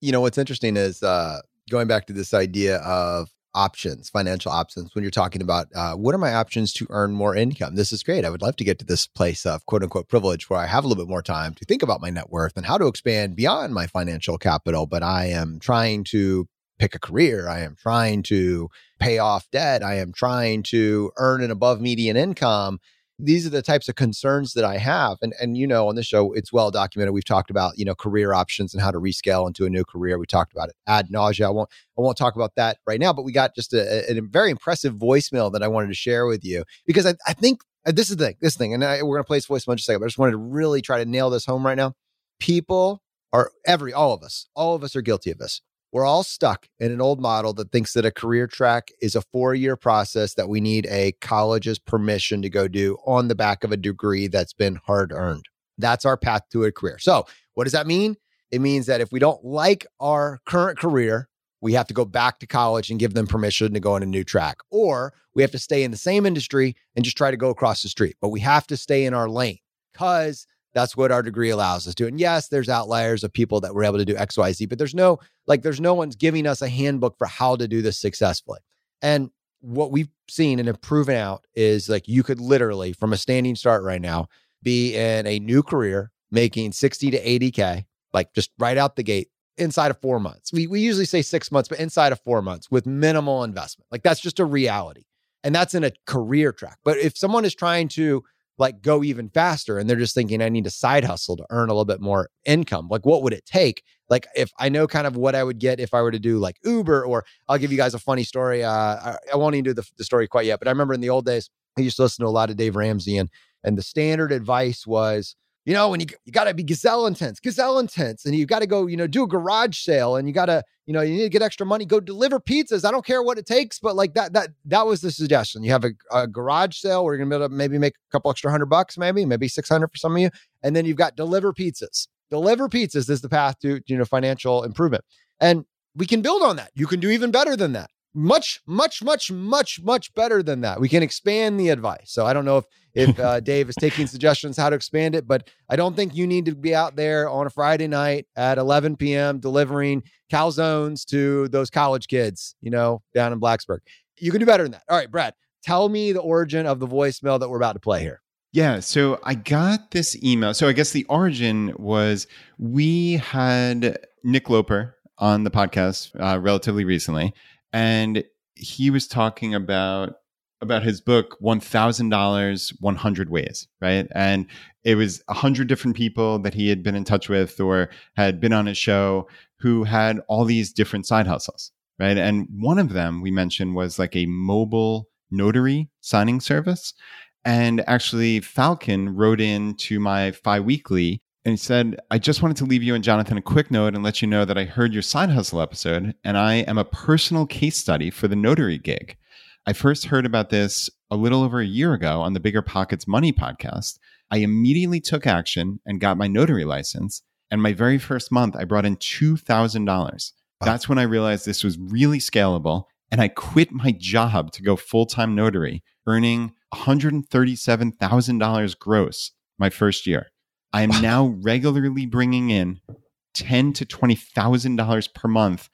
You know, what's interesting is uh, going back to this idea of options, financial options, when you're talking about uh, what are my options to earn more income? This is great. I would love to get to this place of quote unquote privilege where I have a little bit more time to think about my net worth and how to expand beyond my financial capital. But I am trying to pick a career. I am trying to pay off debt. I am trying to earn an above median income. These are the types of concerns that I have. And, and, you know, on this show, it's well documented. We've talked about, you know, career options and how to rescale into a new career. We talked about it ad nausea. I won't, I won't talk about that right now, but we got just a, a, a very impressive voicemail that I wanted to share with you because I, I think uh, this is the thing, this thing, and I, we're going to play this voicemail in just a second, but I just wanted to really try to nail this home right now. People are every, all of us, all of us are guilty of this. We're all stuck in an old model that thinks that a career track is a four-year process that we need a college's permission to go do on the back of a degree that's been hard-earned. That's our path to a career. So what does that mean? It means that if we don't like our current career, we have to go back to college and give them permission to go on a new track. Or we have to stay in the same industry and just try to go across the street. But we have to stay in our lane because that's what our degree allows us to. And yes, there's outliers of people that were able to do X, Y, Z, but there's no, like, there's no one's giving us a handbook for how to do this successfully. And what we've seen and have proven out is like, you could literally from a standing start right now, be in a new career, making sixty to eighty K, like just right out the gate inside of four months. We, we usually say six months, but inside of four months with minimal investment. Like that's just a reality. And that's in a career track. But if someone is trying to like go even faster and they're just thinking I need a side hustle to earn a little bit more income, like what would it take? Like if I know kind of what I would get if I were to do like Uber, or I'll give you guys a funny story. Uh, I, I won't even do the, the story quite yet, but I remember in the old days, I used to listen to a lot of Dave Ramsey, and and the standard advice was, you know, when you you got to be gazelle intense, gazelle intense, and you got to go, you know, do a garage sale, and you got to, you know, you need to get extra money, go deliver pizzas. I don't care what it takes, but like that, that, that was the suggestion. You have a, a garage sale where you're going to maybe make a couple extra hundred bucks, maybe, maybe six hundred for some of you. And then you've got deliver pizzas. Deliver pizzas is the path to, you know, financial improvement. And we can build on that. You can do even better than that. Much, much, much, much, much better than that. We can expand the advice. So I don't know if, if uh, Dave is taking suggestions how to expand it, but I don't think you need to be out there on a Friday night at eleven p.m. delivering calzones to those college kids, you know, down in Blacksburg. You can do better than that. All right, Brad, tell me the origin of the voicemail that we're about to play here. Yeah, so I got this email. So I guess the origin was we had Nick Loper on the podcast uh, relatively recently, and he was talking about about his book, one thousand dollars, one hundred ways, right? And it was one hundred different people that he had been in touch with or had been on his show who had all these different side hustles, right? And one of them we mentioned was like a mobile notary signing service. And actually, Falcon wrote in to my Fi Weekly and he said, I just wanted to leave you and Jonathan a quick note and let you know that I heard your side hustle episode, and I am a personal case study for the notary gig. I first heard about this a little over a year ago on the Bigger Pockets Money podcast. I immediately took action and got my notary license. And my very first month, I brought in two thousand dollars. Wow. That's when I realized this was really scalable. And I quit my job to go full-time notary, earning one hundred thirty-seven thousand dollars gross my first year. I am now regularly bringing in ten thousand to twenty thousand dollars per month.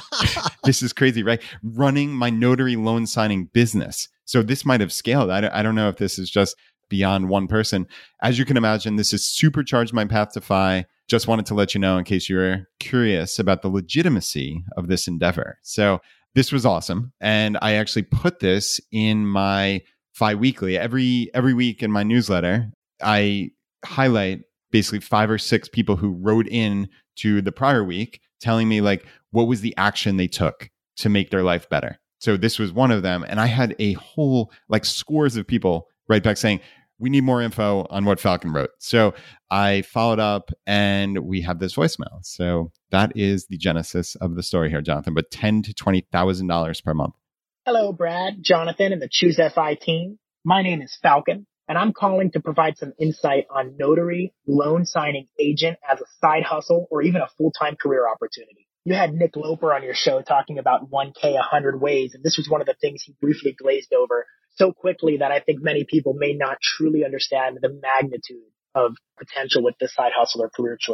This is crazy, right? Running my notary loan signing business. So this might have scaled. I don't, I don't know if this is just beyond one person. As you can imagine, this has supercharged my path to Fi. Just wanted to let you know in case you were curious about the legitimacy of this endeavor. So this was awesome. And I actually put this in my Fi Weekly. Every, every week in my newsletter, I highlight basically five or six people who wrote in to the prior week telling me like what was the action they took to make their life better. So this was one of them. And I had a whole like scores of people write back saying, we need more info on what Falcon wrote. So I followed up and we have this voicemail. So that is the genesis of the story here, Jonathan, but ten thousand to twenty thousand dollars per month. Hello, Brad, Jonathan, and the Choose F I team. My name is Falcon, and I'm calling to provide some insight on notary loan signing agent as a side hustle or even a full-time career opportunity. You had Nick Loper on your show talking about one K one hundred ways, and this was one of the things he briefly glazed over so quickly that I think many people may not truly understand the magnitude of potential with this side hustle or career choice.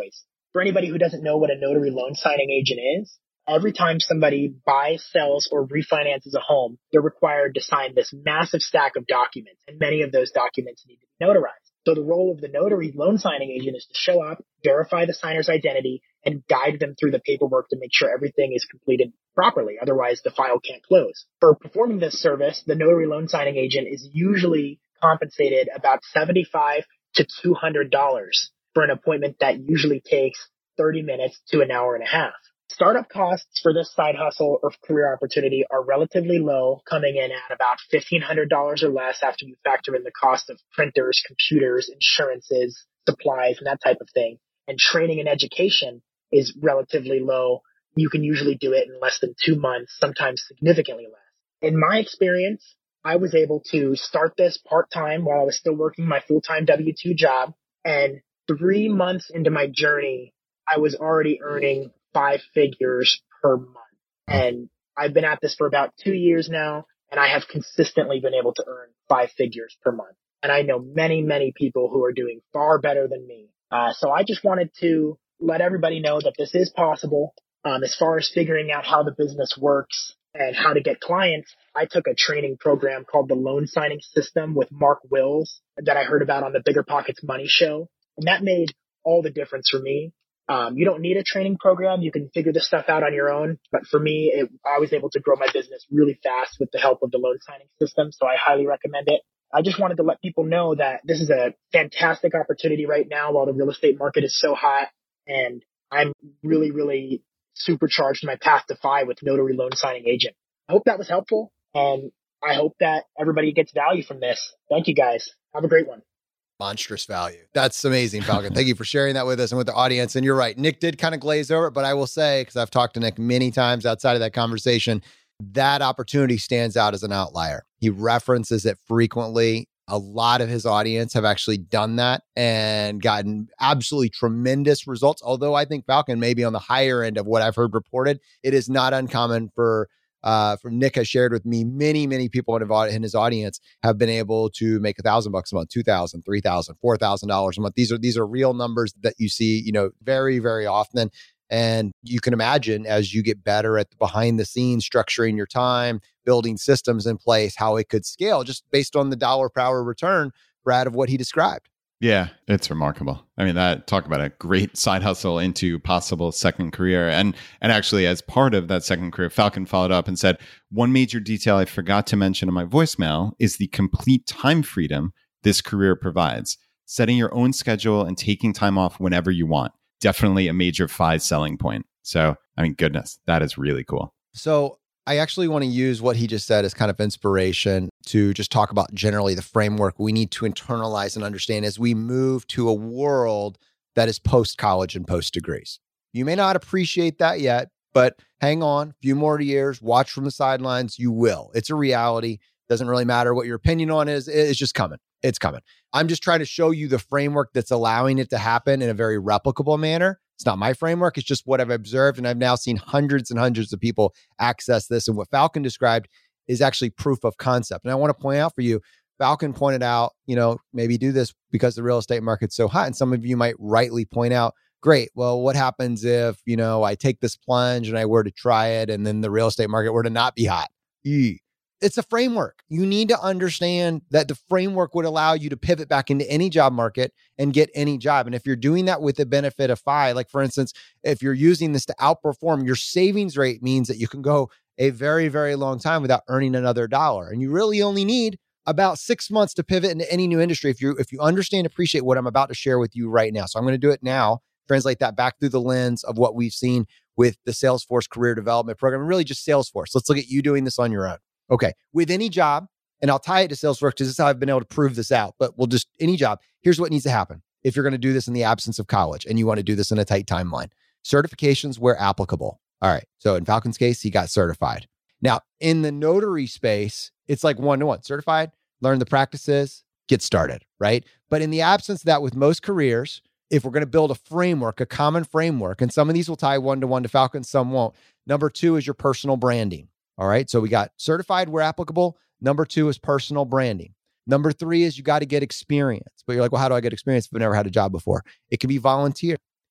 For anybody who doesn't know what a notary loan signing agent is, every time somebody buys, sells, or refinances a home, they're required to sign this massive stack of documents, and many of those documents need to be notarized. So the role of the notary loan signing agent is to show up, verify the signer's identity, and guide them through the paperwork to make sure everything is completed properly. Otherwise, the file can't close. For performing this service, the notary loan signing agent is usually compensated about seventy-five to two hundred dollars for an appointment that usually takes thirty minutes to an hour and a half. Startup costs for this side hustle or career opportunity are relatively low, coming in at about fifteen hundred dollars or less after you factor in the cost of printers, computers, insurances, supplies, and that type of thing. And training and education is relatively low. You can usually do it in less than two months, sometimes significantly less. In my experience, I was able to start this part-time while I was still working my full-time W two job. And three months into my journey, I was already earning five figures per month. And I've been at this for about two years now, and I have consistently been able to earn five figures per month. And I know many, many people who are doing far better than me. Uh, so I just wanted to let everybody know that this is possible. Um, as far as figuring out how the business works and how to get clients, I took a training program called the Loan Signing System with Mark Wills that I heard about on the Bigger Pockets Money Show. And that made all the difference for me. Um, you don't need a training program. You can figure this stuff out on your own. But for me, it, I was able to grow my business really fast with the help of the loan signing system. So I highly recommend it. I just wanted to let people know that this is a fantastic opportunity right now while the real estate market is so hot. And I'm really, really supercharged my path to F I with Notary Loan Signing Agent. I hope that was helpful. And I hope that everybody gets value from this. Thank you guys. Have a great one. Monstrous value. That's amazing, Falcon. Thank you for sharing that with us and with the audience. And you're right. Nick did kind of glaze over it, but I will say, because I've talked to Nick many times outside of that conversation, that opportunity stands out as an outlier. He references it frequently. A lot of his audience have actually done that and gotten absolutely tremendous results. Although I think Falcon may be on the higher end of what I've heard reported. It is not uncommon for Uh, from Nick has shared with me, many, many people in his audience have been able to make a thousand bucks a month, two thousand, three thousand, four thousand dollars a month. These are, these are real numbers that you see, you know, very, very often. And you can imagine as you get better at the behind the scenes, structuring your time, building systems in place, how it could scale just based on the dollar per hour return, Brad, of what he described. Yeah, it's remarkable. I mean, that talk about a great side hustle into possible second career. And and actually, as part of that second career, Falcon followed up and said, one major detail I forgot to mention in my voicemail is the complete time freedom this career provides. Setting your own schedule and taking time off whenever you want. Definitely a major F I selling point. So, I mean, goodness, that is really cool. So I actually want to use what he just said as kind of inspiration to just talk about generally the framework we need to internalize and understand as we move to a world that is post-college and post-degrees. You may not appreciate that yet, but hang on, a few more years, watch from the sidelines, you will. It's a reality. Doesn't really matter what your opinion on it is. It's just coming. It's coming. I'm just trying to show you the framework that's allowing it to happen in a very replicable manner. It's not my framework. It's just what I've observed. And I've now seen hundreds and hundreds of people access this. And what Falcon described is actually proof of concept. And I want to point out for you, Falcon pointed out, you know, maybe do this because the real estate market's so hot. And some of you might rightly point out, great, well, what happens if, you know, I take this plunge and I were to try it and then the real estate market were to not be hot? Eee. It's a framework. You need to understand that the framework would allow you to pivot back into any job market and get any job. And if you're doing that with the benefit of F I, like for instance, if you're using this to outperform, your savings rate means that you can go a very, very long time without earning another dollar. And you really only need about six months to pivot into any new industry if you if you understand, appreciate what I'm about to share with you right now. So I'm going to do it now, translate that back through the lens of what we've seen with the Salesforce Career Development Program, and really just Salesforce. Let's look at you doing this on your own. Okay, with any job, and I'll tie it to Salesforce because this is how I've been able to prove this out, but we'll just, any job, here's what needs to happen. If you're going to do this in the absence of college and you want to do this in a tight timeline, certifications where applicable. All right, so in Falcon's case, he got certified. Now, in the notary space, it's like one-to-one. Certified, learn the practices, get started, right? But in the absence of that with most careers, if we're going to build a framework, a common framework, and some of these will tie one-to-one to Falcon, some won't. Number two is your personal branding. All right. So we got certified where applicable. Number two is personal branding. Number three is you got to get experience. But you're like, well, how do I get experience if I've never had a job before? It can be volunteer.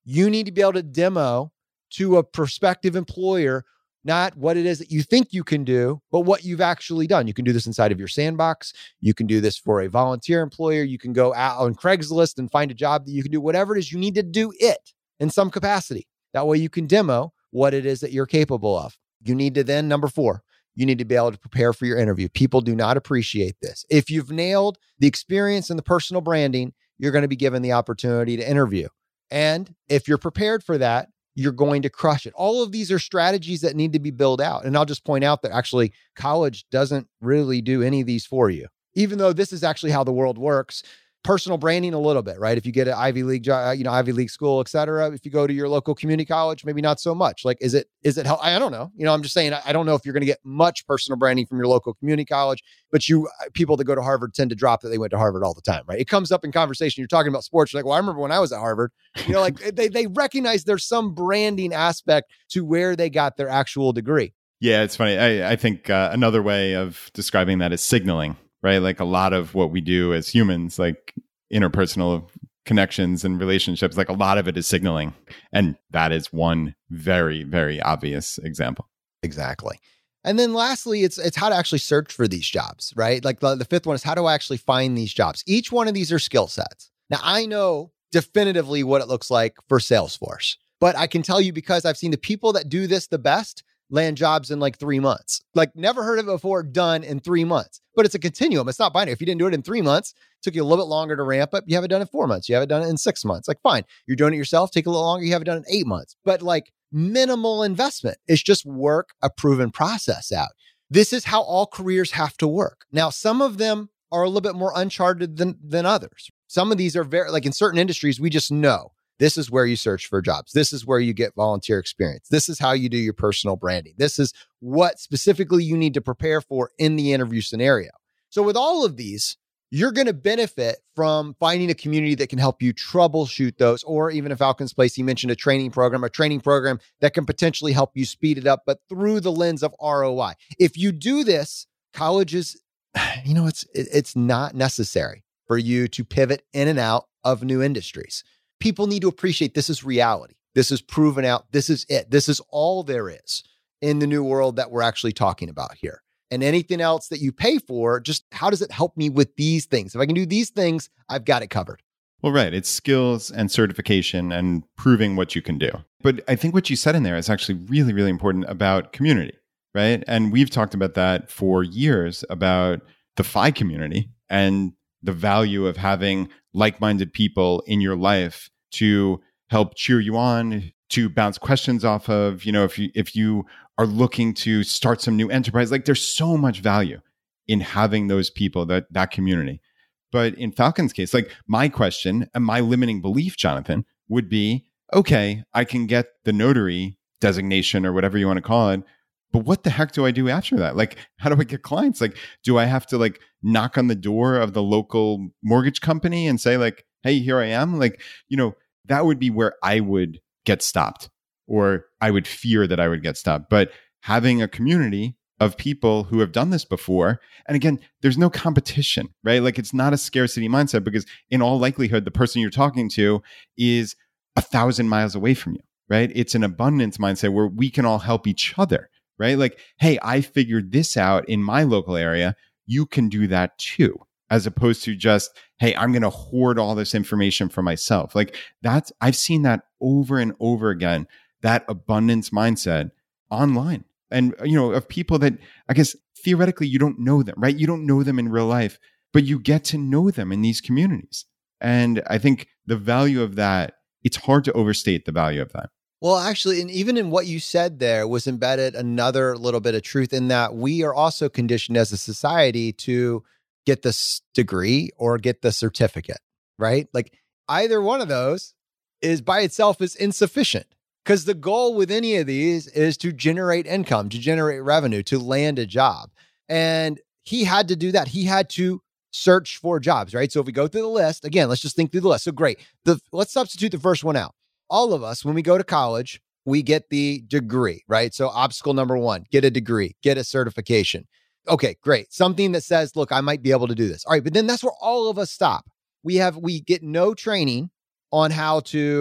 You need to be able to demo to a prospective employer not what it is that you think you can do, but what you've actually done. You can do this inside of your sandbox. You can do this for a volunteer employer. You can go out on Craigslist and find a job that you can do. Whatever it is, you need to do it in some capacity. That way you can demo what it is that you're capable of. You need to then, number four, you need to be able to prepare for your interview. People do not appreciate this. If you've nailed the experience and the personal branding, you're going to be given the opportunity to interview. And if you're prepared for that, you're going to crush it. All of these are strategies that need to be built out. And I'll just point out that actually college doesn't really do any of these for you, even though this is actually how the world works. Personal branding a little bit, right? If you get an Ivy League, you know, Ivy League school, et cetera. If you go to your local community college, maybe not so much. Like, is it, is it, hell? I don't know. You know, I'm just saying, I don't know if you're going to get much personal branding from your local community college, but you, people that go to Harvard tend to drop that they went to Harvard all the time, right? It comes up in conversation. You're talking about sports. You're like, well, I remember when I was at Harvard, you know, like they, they recognize there's some branding aspect to where they got their actual degree. Yeah, it's funny. I, I think uh, another way of describing that is signaling, right? Like a lot of what we do as humans, like interpersonal connections and relationships, like a lot of it is signaling. And that is one very, very obvious example. Exactly. And then lastly, it's it's how to actually search for these jobs, right? Like the, the fifth one is how do I actually find these jobs? Each one of these are skill sets. Now, I know definitively what it looks like for Salesforce, but I can tell you because I've seen the people that do this the best land jobs in like three months. Like never heard of it before, done in three months. But it's a continuum. It's not binary. If you didn't do it in three months, it took you a little bit longer to ramp up. You have it done in four months. You have it done in six months. Like fine. You're doing it yourself. Take a little longer. You have it done in eight months. But like minimal investment. It's just work a proven process out. This is how all careers have to work. Now, some of them are a little bit more uncharted than, than others. Some of these are very, like in certain industries, we just know. This is where you search for jobs. This is where you get volunteer experience. This is how you do your personal branding. This is what specifically you need to prepare for in the interview scenario. So with all of these, you're going to benefit from finding a community that can help you troubleshoot those, or even in Falcon's place, he mentioned a training program, a training program that can potentially help you speed it up, but through the lens of R O I. If you do this, colleges, you know, it's it's not necessary for you to pivot in and out of new industries. People need to appreciate this is reality. This is proven out. This is it. This is all there is in the new world that we're actually talking about here. And anything else that you pay for, just how does it help me with these things? If I can do these things, I've got it covered. Well, right. It's skills and certification and proving what you can do. But I think what you said in there is actually really, really important about community, right? And we've talked about that for years about the F I community and the value of having like-minded people in your life to help cheer you on, to bounce questions off of. You know, if you if you are looking to start some new enterprise, like there's so much value in having those people, that that community. But in Falcon's case, like my question and my limiting belief, Jonathan, would be, okay, I can get the notary designation or whatever you want to call it, but what the heck do I do after that? Like, how do I get clients? Like, do I have to like knock on the door of the local mortgage company and say like, hey, here I am? Like, you know, that would be where I would get stopped, or I would fear that I would get stopped. But having a community of people who have done this before, and again, there's no competition, right? Like it's not a scarcity mindset, because in all likelihood, the person you're talking to is a thousand miles away from you, right? It's an abundance mindset where we can all help each other. Right? Like, hey, I figured this out in my local area. You can do that too, as opposed to just, hey, I'm going to hoard all this information for myself. Like that's, I've seen that over and over again, that abundance mindset online. And, you know, of people that I guess theoretically you don't know them, right? You don't know them in real life, but you get to know them in these communities. And I think the value of that, it's hard to overstate the value of that. Well, actually, and even in what you said there was embedded another little bit of truth in that we are also conditioned as a society to get this degree or get the certificate, right? Like either one of those is by itself is insufficient, because the goal with any of these is to generate income, to generate revenue, to land a job. And he had to do that. He had to search for jobs, right? So if we go through the list, again, let's just think through the list. So great. The, let's substitute the first one out. All of us, when we go to college, we get the degree, right? So obstacle number one, get a degree, get a certification. Okay, great. Something that says, look, I might be able to do this. All right, but then that's where all of us stop. We have, we get no training on how to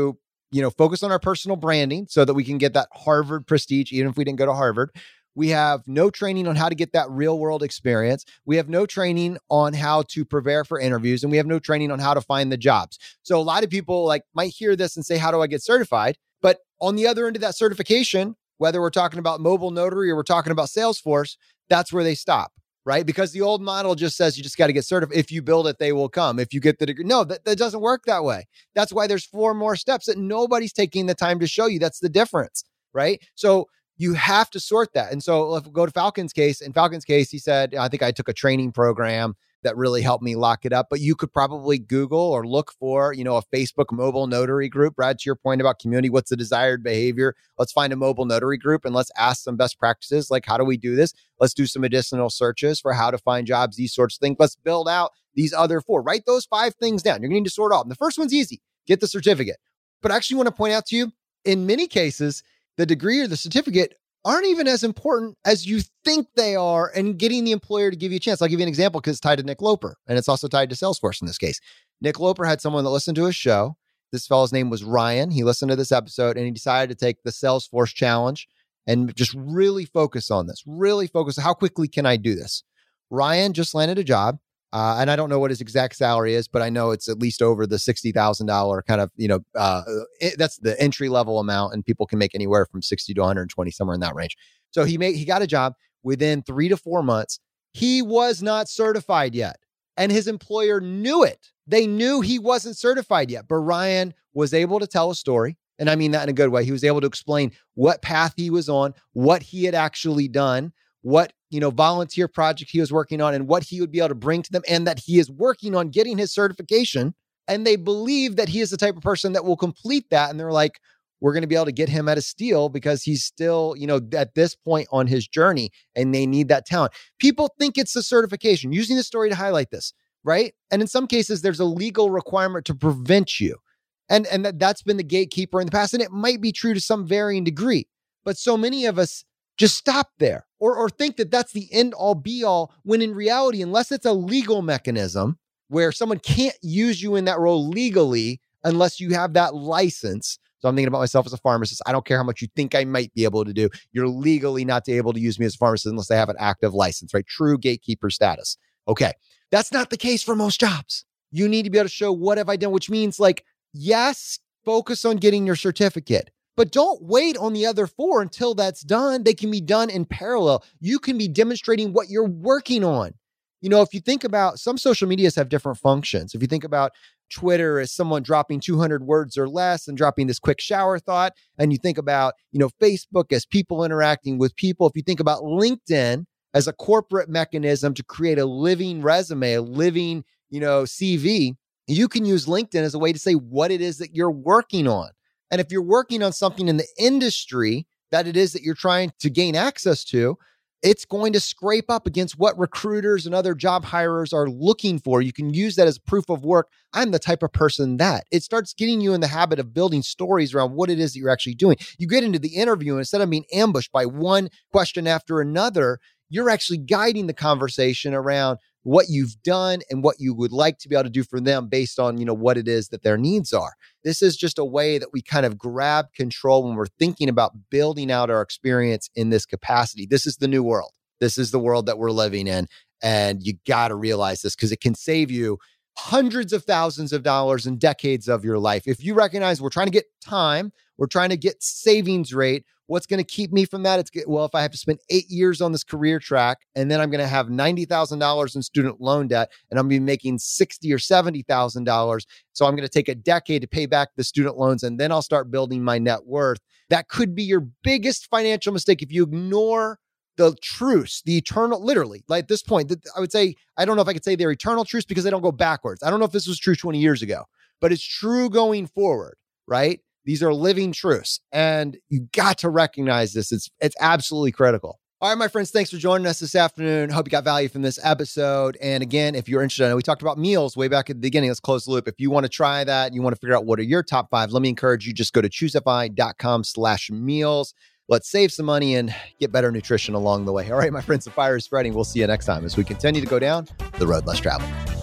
you know, focus on our personal branding so that we can get that Harvard prestige, even if we didn't go to Harvard. We have no training on how to get that real world experience. We have no training on how to prepare for interviews, and we have no training on how to find the jobs. So a lot of people like might hear this and say, how do I get certified? But on the other end of that certification, whether we're talking about mobile notary or we're talking about Salesforce, that's where they stop, right? Because the old model just says you just got to get certified. If you build it, they will come. If you get the degree. No, that, that doesn't work that way. That's why there's four more steps that nobody's taking the time to show you. That's the difference, right? So you have to sort that. And so if we go to Falcon's case, in Falcon's case, he said, I think I took a training program that really helped me lock it up. But you could probably Google or look for, you know, a Facebook mobile notary group. Brad, to your point about community, what's the desired behavior? Let's find a mobile notary group and let's ask some best practices. Like, how do we do this? Let's do some additional searches for how to find jobs, these sorts of things. Let's build out these other four. Write those five things down. You're going to need to sort off. And the first one's easy. Get the certificate. But I actually want to point out to you, in many cases, the degree or the certificate aren't even as important as you think they are, and getting the employer to give you a chance. I'll give you an example because it's tied to Nick Loper, and it's also tied to Salesforce in this case. Nick Loper had someone that listened to his show. This fellow's name was Ryan. He listened to this episode, and he decided to take the Salesforce challenge and just really focus on this, really focus on how quickly can I do this. Ryan just landed a job. Uh, and I don't know what his exact salary is, but I know it's at least over the sixty thousand dollars kind of, you know, uh, it, that's the entry level amount, and people can make anywhere from sixty to one hundred twenty, somewhere in that range. So he made, he got a job within three to four months. He was not certified yet, and his employer knew it. They knew he wasn't certified yet, but Ryan was able to tell a story. And I mean that in a good way. He was able to explain what path he was on, what he had actually done, what, you know, volunteer project he was working on, and what he would be able to bring to them, and that he is working on getting his certification. And they believe that he is the type of person that will complete that. And they're like, we're going to be able to get him at a steal because he's still, you know, at this point on his journey, and they need that talent. People think it's the certification, using the story to highlight this, right? And in some cases, there's a legal requirement to prevent you. And, and that, that's been the gatekeeper in the past. And it might be true to some varying degree, but so many of us just stop there or, or think that that's the end all be all, when in reality, unless it's a legal mechanism where someone can't use you in that role legally unless you have that license. So I'm thinking about myself as a pharmacist. I don't care how much you think I might be able to do. You're legally not able to use me as a pharmacist unless I have an active license, right? True gatekeeper status. Okay. That's not the case for most jobs. You need to be able to show what have I done, which means like, yes, focus on getting your certificate. But don't wait on the other four until that's done. They can be done in parallel. You can be demonstrating what you're working on. You know, if you think about, some social medias have different functions. If you think about Twitter as someone dropping two hundred words or less and dropping this quick shower thought, and you think about, you know, Facebook as people interacting with people. If you think about LinkedIn as a corporate mechanism to create a living resume, a living, you know, C V, you can use LinkedIn as a way to say what it is that you're working on. And if you're working on something in the industry that it is that you're trying to gain access to, it's going to scrape up against what recruiters and other job hirers are looking for. You can use that as proof of work. I'm the type of person that. It starts getting you in the habit of building stories around what it is that you're actually doing. You get into the interview, and instead of being ambushed by one question after another, you're actually guiding the conversation around what you've done and what you would like to be able to do for them based on, you know, what it is that their needs are. This is just a way that we kind of grab control when we're thinking about building out our experience in this capacity. This is the new world. This is the world that we're living in. And you got to realize this because it can save you hundreds of thousands of dollars and decades of your life. If you recognize we're trying to get time, we're trying to get savings rate, what's going to keep me from that? It's well, if I have to spend eight years on this career track, and then I'm going to have ninety thousand dollars in student loan debt, and I'm going to be making sixty thousand dollars or seventy thousand dollars. So I'm going to take a decade to pay back the student loans, and then I'll start building my net worth. That could be your biggest financial mistake if you ignore the truths, the eternal, literally, like at this point, I would say, I don't know if I could say they're eternal truths because they don't go backwards. I don't know if this was true twenty years ago, but it's true going forward, right? These are living truths, and you got to recognize this. It's it's absolutely critical. All right, my friends, thanks for joining us this afternoon. Hope you got value from this episode. And again, if you're interested, I know we talked about meals way back at the beginning. Let's close the loop. If you want to try that, you want to figure out what are your top five, let me encourage you, just go to choosefi.com slash meals. Let's save some money and get better nutrition along the way. All right, my friends, the fire is spreading. We'll see you next time as we continue to go down the road less traveled.